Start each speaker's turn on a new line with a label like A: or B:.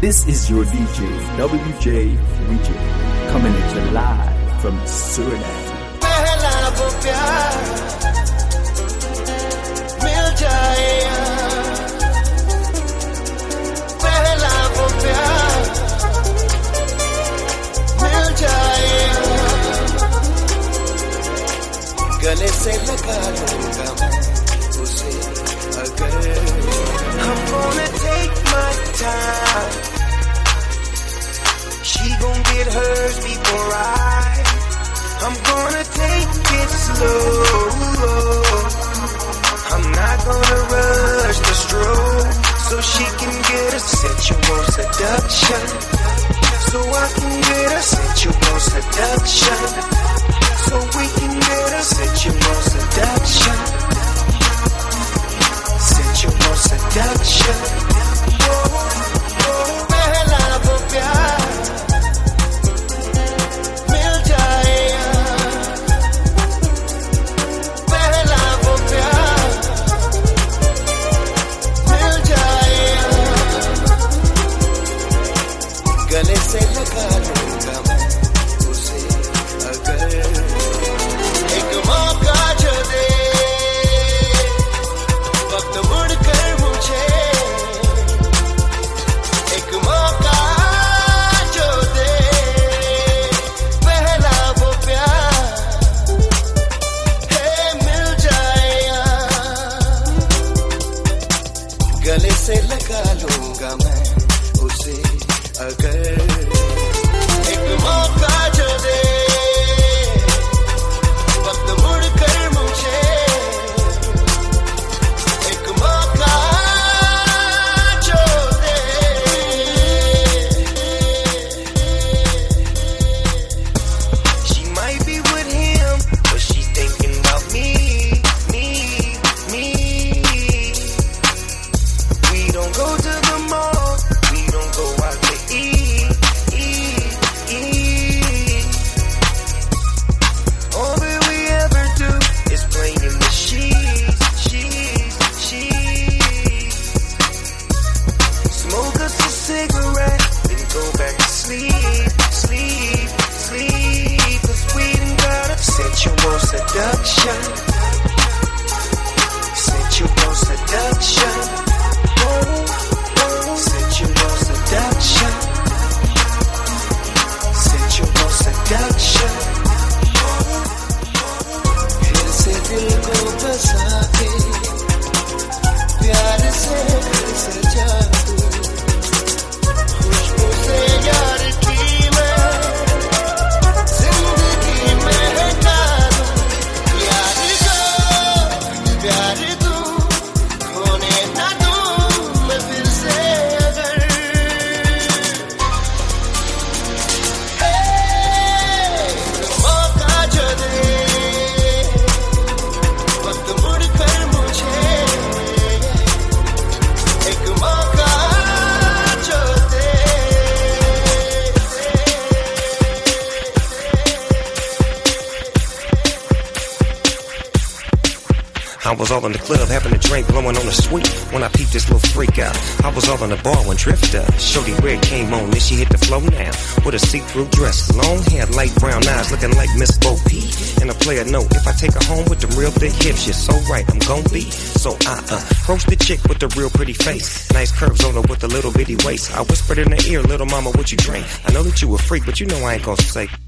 A: This is your DJ, WJ Widget, coming at you live from Suriname.
B: पहला वो प्यार मिल जाएगा, पहला वो प्यार मिल जाएगा, गले से लगा लूंगा मैं उसे अगर I'm gonna take my time. She gon' get hers before I'm gonna take it slow. I'm not gonna rush the stroke, so she can get a sensual seduction. So I can get a sensual seduction. So we can get a sensual seduction. Sensual seduction. पहला वो प्यार मिल जाएगा, पहला वो प्यार मिल जाएगा, गले से लगा लूंगा मैं उसे अगर एक मौका जो दे वक्त मुड़कर मुझे, एक मौका जो दे पहला वो प्यार है मिल जाएगा, गले से लगा लूंगा मैं उसे अगर एक मौका जो दे वक्त मुड़कर मुझे, एक मौका जो दे She might be with him, but she's thinking about me. We don't go to the mall, we don't go out to eat. All that we ever do is play in the sheets. Smoke us a cigarette, then go back to sleep. 'Cause we done got a sensual seduction. Sensual seduction. Sensual seduction. Sensual seduction. फिर से दिल को बसा के प्यार से सजा दूं, खुशबू से यार की मैं जिंदगी में डालूं, प्यार दूं, खोने ना दूं मैं फिर से अगर मौका जो दे वक्त मुड़कर मुझे, एक मौका जो दे
C: I was all in the club having a drink, blowing on the sweet when I peeped this little freak out. I was all in the bar when Drifter, Shorty Red came on, then she hit the floor now with a see-through dress, long hair, light brown eyes, looking like Miss Bo Peep. And a player note, if I take her home with the real big hips, you're so right, I'm gon' be. So I approached the chick with the real pretty face, nice curves on her with a little bitty waist. I whispered in her ear, little mama, what you drink? I know that you a freak, but you know I ain't gon' say.